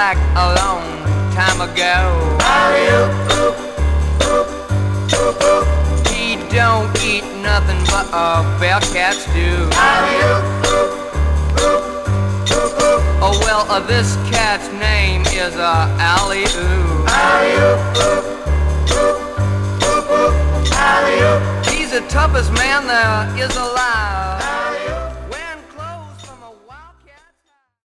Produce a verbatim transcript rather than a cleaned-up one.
back a long time ago. He don't eat nothing but a Bearcats do. Oh well, uh, this cat's name is uh, Alley-oo. He's the toughest man there is alive.